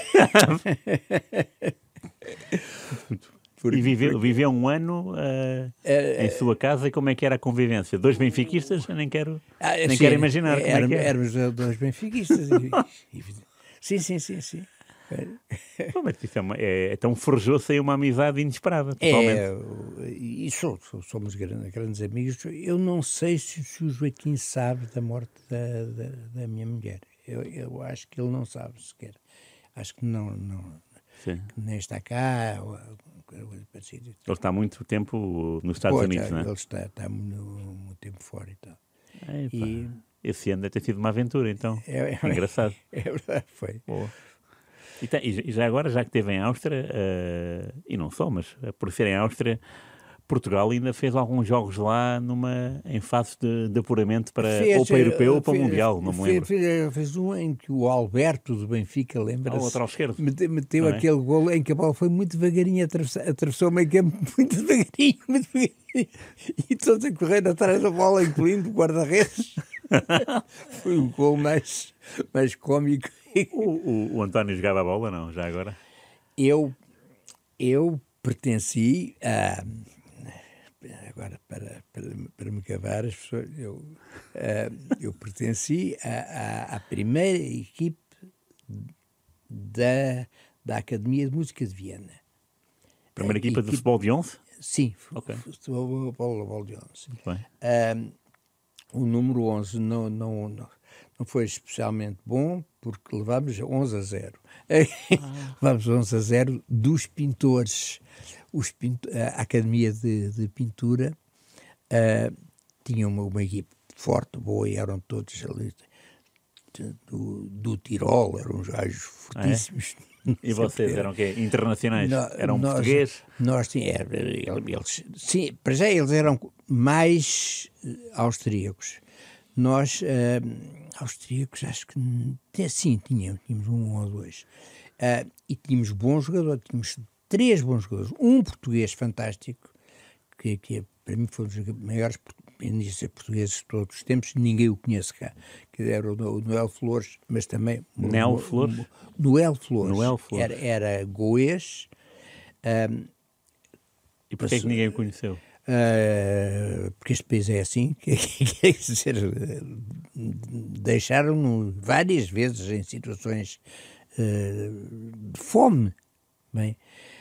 Porque, e viveu, viveu um ano uh, uh, em sua casa, e como é que era a convivência? Dois benfiquistas? Eu nem quero, ah, nem sim, quero imaginar era, como é que é. Éramos dois benfiquistas. e, e, sim, sim, sim, sim. Pô, mas isso é, uma, é, então forjou-se aí uma amizade inesperada, totalmente. É, e sou, somos grandes, grandes amigos. Eu não sei se, se o Joaquim sabe da morte da, da, da minha mulher. Eu, eu acho que ele não sabe sequer. Acho que não, não Sim. que nem está cá. Ou, ele está há muito tempo nos Estados Pô, Unidos, tá, não é? Ele está, está muito, muito tempo fora e tal. Epa, e, esse ano deve ter sido uma aventura, então. É, é, engraçado. É verdade, foi. Boa. E, tem, e já agora, já que esteve em Áustria, uh, e não só, mas uh, por ser em Áustria, Portugal ainda fez alguns jogos lá numa, em fase de, de apuramento para, fez, ou para europeu ou para fez, Mundial, não me fez, lembro. Fez, fez um em que o Alberto do Benfica, lembra-se? Ah, outro ao esquerdo. Meteu, meteu é? aquele golo em que a bola foi muito devagarinho, atravessou, atravessou o meio campo muito devagarinho, muito devagarinho, e todos a correr atrás da bola, incluindo o guarda-redes. Foi o golo mais, mais cómico. O, o, o António jogava a bola, não? Já agora? Eu, eu pertenci a... Agora, para, para, para me acabar, as pessoas, eu, uh, eu pertenci à primeira equipe da, da Academia de Música de Viena. Primeira equipa equipe, de futebol de onze? Sim, okay. futebol, futebol de onze. Uh, o número onze não, não, não, não foi especialmente bom, porque levámos onze a zero. Ah. Levámos onze a zero dos pintores. Os pinto, a Academia de, de Pintura uh, tinha uma, uma equipe forte, boa, e eram todos ali do, do Tirol, eram uns gajos fortíssimos. Ah, é? E vocês eram o quê? Internacionais? No, eram nós, portugueses? Nós tínhamos, eles, sim, para já eles eram mais austríacos. Nós, uh, austríacos, acho que sim, tínhamos, tínhamos um ou dois. Uh, e tínhamos bons jogadores, tínhamos três bons jogadores. Um português fantástico, que, que para mim foi um dos maiores pianistas portugueses de todos os tempos, ninguém o conhece cá, que era o, o Noel Flores, mas também... Noel Flores? O, Noel Flores. Noel Flores. Era, era goês. Um, e porquê é que ninguém o conheceu? Uh, porque este país é assim, quer dizer, deixaram-no várias vezes em situações uh, de fome. Bem,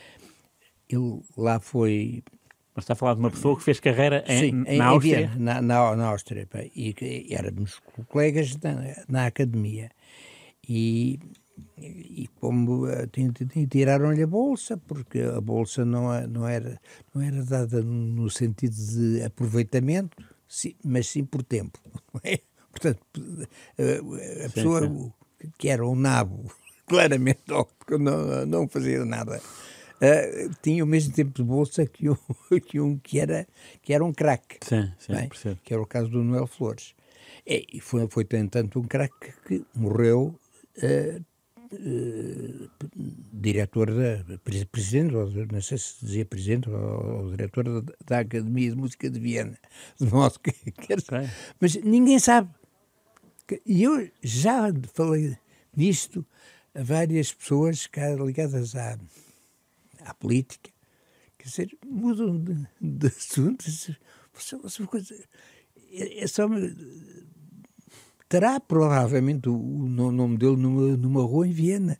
ele lá foi... Mas está a falar de uma pessoa que fez carreira em, Sim, na em, Áustria? Em Viena, na, na, na Áustria, pá, e, e éramos colegas na, na academia. E, e como tiraram-lhe a bolsa, porque a bolsa não, não, era, não era dada no sentido de aproveitamento, sim, mas sim por tempo. Portanto, a, a sim, pessoa sim. que era um nabo, claramente, porque não, não fazia nada, uh, tinha o mesmo tempo de bolsa que um que, um, que, era, que era um craque. Sim, sim, bem, que era o caso do Noel Flores. E foi, foi tanto um craque que morreu uh, uh, diretor, da, presidente, ou, não sei se dizia presidente, ou, ou diretor da, da Academia de Música de Viena. De modo que, que okay. Mas ninguém sabe. E eu já falei disto a várias pessoas ligadas à, à política, quer dizer, mudam de, de assunto. É só uma, terá provavelmente o, o nome dele numa, numa rua em Viena.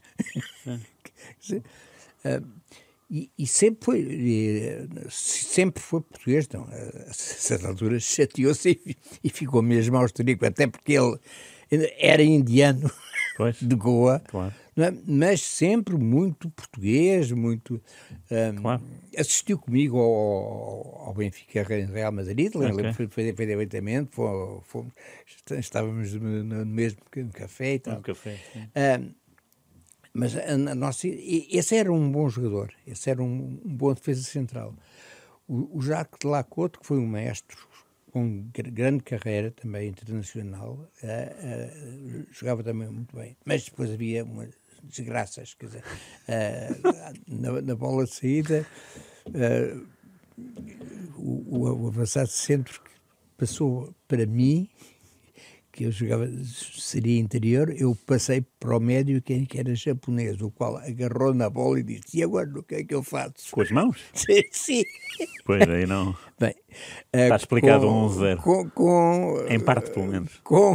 uh, e, e sempre foi e, sempre foi português, então, a certa altura chateou-se e, e ficou mesmo austríaco, até porque ele era indiano, pois, de Goa, claro. Não é? Mas sempre muito português, muito... Um, claro. Assistiu comigo ao, ao Benfica Real Madrid, okay. Lembro perfeitamente, estávamos no, no mesmo café e tal. Um café, um, mas a, a nossa, esse era um bom jogador, esse era um, um bom defesa central. O, o Jacques de Lacote, que foi um mestre com grande carreira também internacional, uh, uh, jogava também muito bem, mas depois havia umas desgraças, quer dizer, uh, na, na bola de saída, uh, o, o, o avançado centro passou para mim, que eu jogava, seria interior, eu passei para o médio, que era japonês, o qual agarrou na bola e disse, e agora o que é que eu faço? Com as mãos? Sim, sim. Pois aí não. Bem, está explicado um zero. Com, com, em parte, pelo menos. Com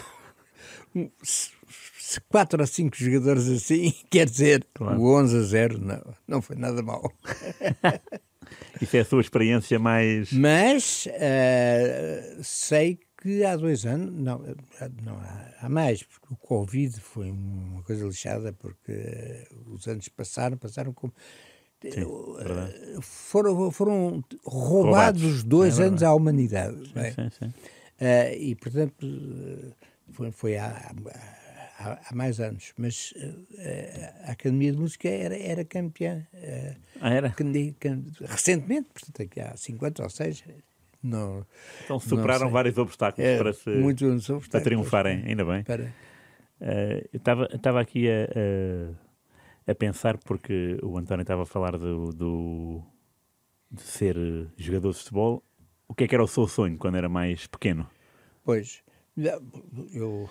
quatro ou cinco jogadores assim, quer dizer, claro. O onze a zero não, não foi nada mal. Isso é a sua experiência mais... Mas uh, sei que há dois anos, não, não há, há mais, porque o Covid foi uma coisa lixada, porque os anos passaram, passaram como... Sim, uh, foram, foram roubados, roubados dois é anos à humanidade. Sim, é? sim, sim. Uh, e, portanto, foi, foi há, há, há mais anos. Mas uh, a Academia de Música era, era campeã. Uh, ah, era? Can, can, recentemente, portanto, aqui há cinquenta ou seis. Não, então superaram vários obstáculos é, para, se, obstáculos, para triunfarem, ainda bem. Para... Uh, eu estava aqui a, a, a pensar, porque o António estava a falar do, do, de ser jogador de futebol. O que é que era o seu sonho quando era mais pequeno? Pois, eu,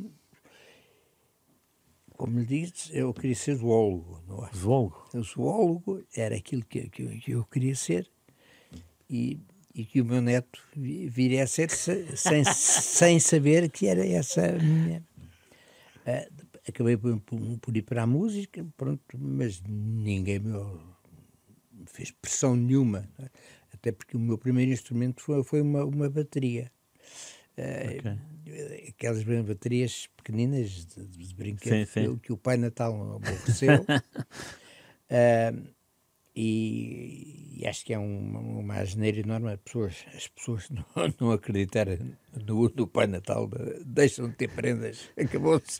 como lhe disse, eu queria ser zoólogo. Não é? Zoólogo? O zoólogo era aquilo que, que, que eu queria ser e, e que o meu neto viria a ser sem, sem saber que era essa a minha... Uh, acabei por, por, por ir para a música, pronto, mas ninguém me fez pressão nenhuma. Até porque o meu primeiro instrumento foi, foi uma, uma bateria. Uh, okay. Aquelas baterias pequeninas de, de brinquedo sim, sim. Que, que o Pai Natal aborreceu. uh, e, e acho que é uma, uma asneira enorme. As pessoas, as pessoas não, não acreditarem no, no Pai Natal, deixam de ter prendas, acabou-se.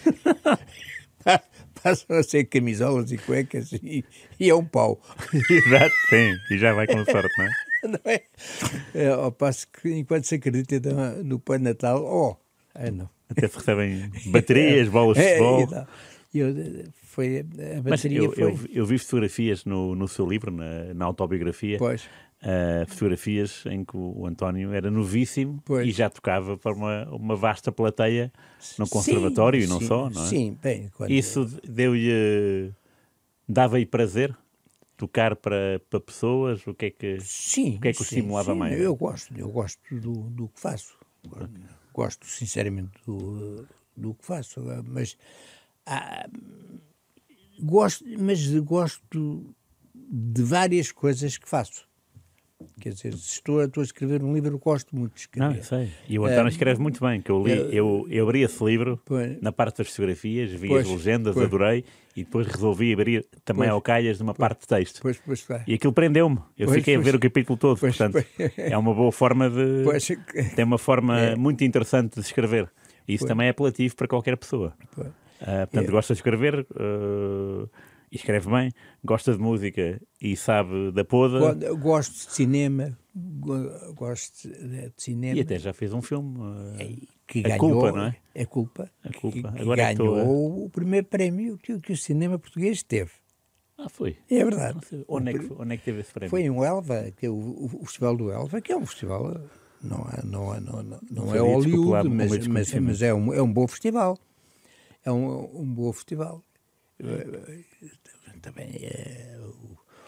Passam a ser camisolas e cuecas e, e é um pau. Exato, sim, e já vai com sorte, não é? Não é? É ao passo que enquanto se acredita no Pai Natal, oh, é não. Até se recebem baterias, bolas de futebol. É, eu, foi, a bateria Mas eu, foi... eu, eu vi fotografias no, no seu livro, na, na autobiografia. Pois. Uh, fotografias em que o António era novíssimo pois. E já tocava para uma, uma vasta plateia no conservatório sim, e não sim, só, não é? Sim, bem. Quando... Isso deu-lhe... dava-lhe prazer? Tocar para, para pessoas? O que é que, sim, o, que é que o sim, estimulava sim, mais? Eu gosto, eu gosto do, do que faço. Gosto, sinceramente, do, do que faço. Mas, ah, gosto, mas gosto de várias coisas que faço. Quer dizer, se estou a, estou a escrever um livro, eu gosto muito de escrever. Não, sei. E o António uh, escreve muito bem, que eu li, uh, eu, eu abri esse livro pois, na parte das fotografias, vi pois, as legendas, pois, adorei, e depois resolvi abrir também pois, ao calhas de uma pois, parte de texto. Pois, pois, pois, e aquilo prendeu-me. Eu pois, fiquei pois, a ver o capítulo todo, pois, portanto, pois, é uma boa forma de... Pois, tem uma forma é, muito interessante de escrever. E isso pois, também é apelativo para qualquer pessoa. Pois, uh, portanto, é, gosta de escrever... Uh, e escreve bem, gosta de música e sabe da poda. Gosto de cinema, gosto de cinema. E até já fez um filme. Uh, que a ganhou, culpa, não é? A culpa. A culpa. Que, Agora ganhou é o primeiro prémio que, que o cinema português teve. Ah, foi? É verdade. Onde é, que, onde é que teve esse prémio? Foi em Elva, que é o, o Festival do Elva, que é um festival, não é, não é, não, não, não não é Hollywood, mas, mas, mas é, um, é um bom festival. É um, um bom festival. Também é, o,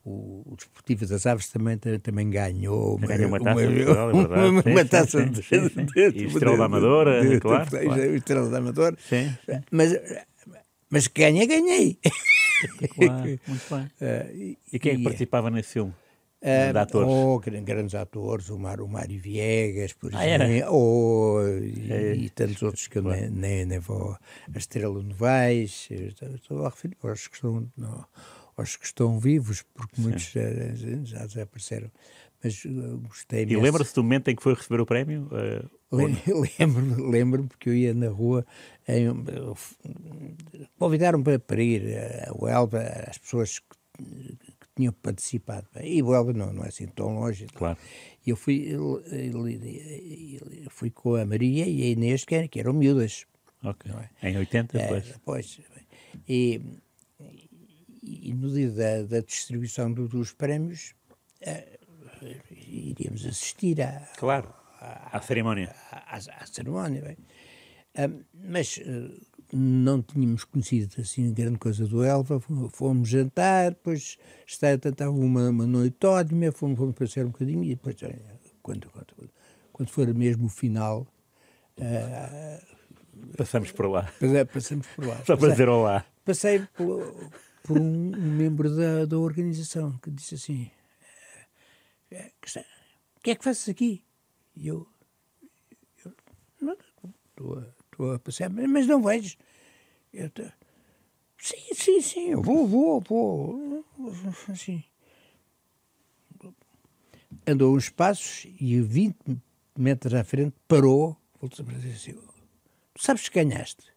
o, o Desportivo das Aves também, também ganhou uma, ganhou uma taça, uma, é verdade, é verdade. uma, Sim, uma sim, taça sim, de, sim, sim. de, E Estrela da Amadora, de, de, claro, de, claro. Estrela da Amadora. Sim, sim. Mas, mas ganha, ganhei. Claro, muito bem. Uh, E quem é que e, participava nesse filme? Uh, de atores? Oh, grandes atores, o, Mar, o Mário Viegas, por Ah, exemplo, era? oh, e, É. e tantos outros que eu Claro. nem, nem, nem vou. A Estrela Novaes, estou a referir aos que estão, não, aos que estão vivos, porque Sim. muitos já, já desapareceram. Mas uh, gostei E imenso. lembra-se do momento em que foi receber o prémio? Uh, lembro-me, lembro-me porque eu ia na rua, em, convidaram para, para ir ao Elba, as pessoas que tinham participado. E o Elba não, não é assim tão longe. Claro. E eu fui, eu, eu, eu fui com a Maria e a Inês, que, que eram miúdas. Ok. Não é? Em oitenta, é, depois. Pois. E, e no dia da, da distribuição do, dos prémios, uh, iríamos assistir à... Claro, à, à cerimónia. À, à, à cerimónia, bem. Uh, mas... Uh, não tínhamos conhecido assim grande coisa do Elva, fomos jantar, depois estava uma, uma noite ótima, fomos, fomos passear um bocadinho e depois, quando, quando, quando for mesmo o final... Uh, passamos por lá. Passamos por lá. Só para passei, dizer olá. Passei por, por um, um membro da, da organização que disse assim, o que é que fazes aqui? E eu, eu não, estou a... Estou a passear, mas não vejo. Eu tô... Sim, sim, sim, eu vou, vou, vou. Assim. Andou uns passos e vinte metros à frente parou. Voltou para dizer assim: tu sabes que ganhaste?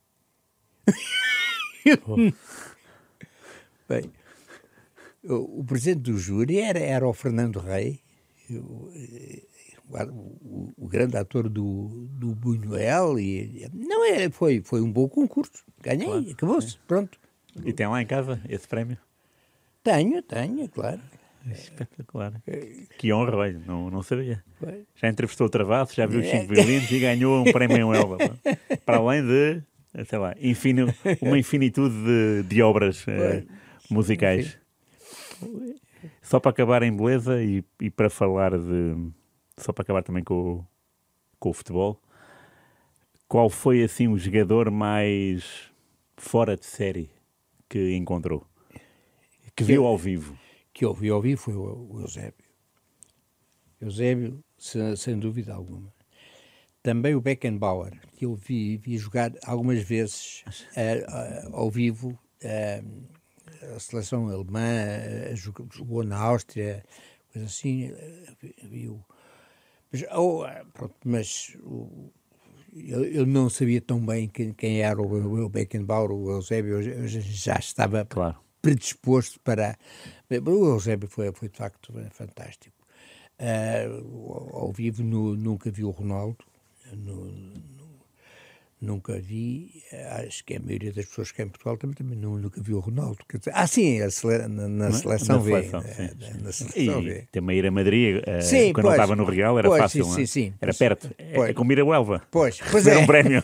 Oh. Bem, o, o presidente do júri era, era o Fernando Rei. Eu, O, o grande ator do, do Buñuel e não é, foi, foi um bom concurso, ganhei, claro, acabou-se, sim. Pronto. E tem lá em casa esse prémio? Tenho, tenho, claro. É espetacular. É. Que honra, olha, não, não sabia. Foi. Já entrevistou o Travasso, já viu os cinco violinos e ganhou um prémio em Elba. Para além de, sei lá, infin, uma infinitude de, de obras eh, musicais. Enfim. Só para acabar em beleza e, e para falar de... Só para acabar também com o, com o futebol, qual foi assim o jogador mais fora de série que encontrou? Que viu ao vivo? Que eu vi ao vivo foi o, o Eusébio. Eusébio, sem, sem dúvida alguma. Também o Beckenbauer, que eu vi, vi jogar algumas vezes uh, uh, ao vivo. Uh, a seleção alemã uh, jogou, jogou na Áustria, coisa assim, uh, viu. Mas, oh, pronto, mas oh, eu, eu não sabia tão bem quem, quem era o, o Beckenbauer, o Eusébio, eu, eu já estava claro. predisposto para... O Eusébio foi, foi de facto fantástico. Uh, ao vivo no, nunca vi o Ronaldo, no, no, nunca vi, acho que a maioria das pessoas que é em Portugal também, também nunca viu o Ronaldo. Quer dizer, ah, sim, a sele, na, na seleção V. Na, na seleção e V. também ir a Madrid, uh, sim, quando pois, estava no Real, era pois, fácil, sim, não é? Sim, sim, era pois, perto, pois, é como ir a Huelva. Pois, pois é. é. um prémio.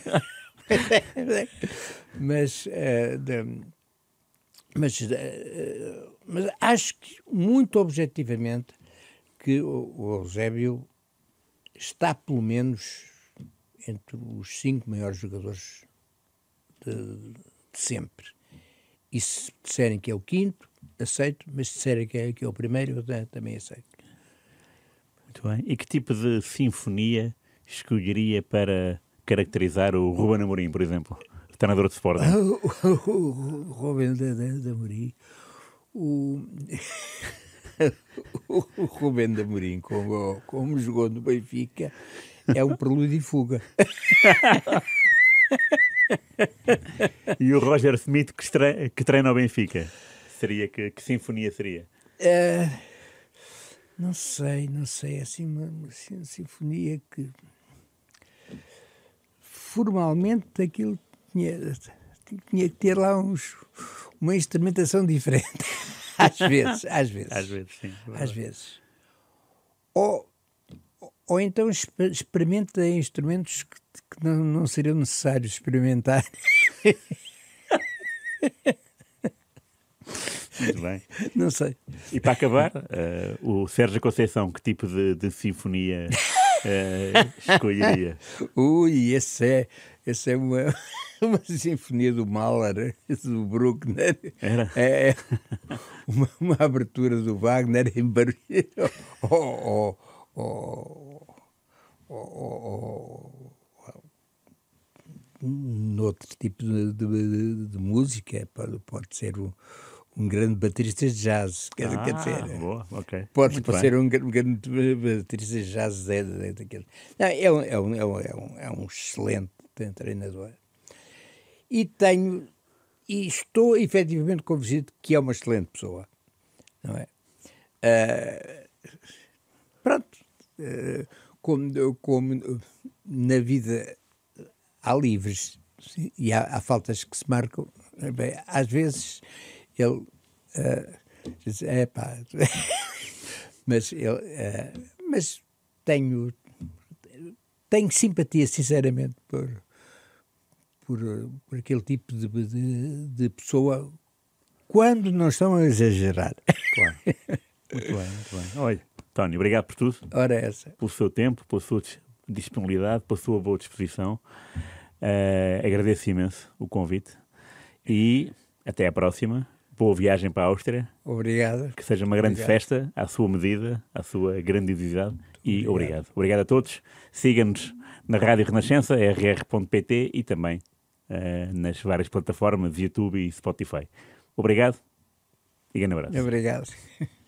mas, uh, de, mas, uh, mas acho que, muito objetivamente, que o, o Eusébio está, pelo menos, entre os cinco maiores jogadores de, de sempre. E se disserem que é o quinto, aceito, mas se disserem que é, que é o primeiro, eu também aceito. Muito bem. E que tipo de sinfonia escolheria para caracterizar o Ruben Amorim, por exemplo, o treinador de Sporting? O, o, o Ruben de Amorim, o... o Ruben de Amorim, como, como jogou no Benfica, é um prelúdio e fuga. E o Roger Smith que, estre... que treina o Benfica? Seria que, que sinfonia seria? Uh, não sei, não sei. Assim, uma, uma sinfonia que formalmente aquilo tinha, tinha que ter lá uns, uma instrumentação diferente. Às vezes, às vezes. Às vezes, sim. Às vezes. Ou, ou então experimenta instrumentos que, que não, não seriam necessários experimentar. Muito bem. Não sei. E para acabar, uh, o Sérgio Conceição, que tipo de, de sinfonia uh, escolheria? Ui, esse é, esse é uma, uma sinfonia do Mahler, do Bruckner. Era? É uma, uma abertura do Wagner em barulho. Oh, oh, oh, oh, oh, noutro tipo de, de, de, de música, pode, pode ser um, um grande baterista de jazz. Quer, Ah, quer dizer, boa, ok. pode, Muito pode bem. ser um, um grande baterista de jazz. É, é, daquele. Não, é, um, é, um, é, um, é, um, é um excelente treinador. E tenho, e estou efetivamente convencido que é uma excelente pessoa. Não é? Uh, pronto. Uh, como, como na vida há livres e há, há faltas que se marcam, bem, às vezes ele uh, diz, é pá, mas, ele, uh, mas tenho, tenho simpatia, sinceramente, por, por, por aquele tipo de, de, de pessoa, quando não estão a exagerar. Claro. Muito bem, muito bem. Olha, António, obrigado por tudo. Ora essa. Pelo seu tempo, pela sua disponibilidade, pela sua boa disposição. Uh, agradeço imenso o convite e até à próxima. Boa viagem para a Áustria. Obrigado. Que seja uma grande Obrigado. festa, à sua medida, à sua grandiosidade. Muito e obrigado. obrigado. Obrigado a todos. Siga-nos na Rádio Renascença, r r ponto p t e também uh, nas várias plataformas, YouTube e Spotify. Obrigado e grande abraço. Obrigado.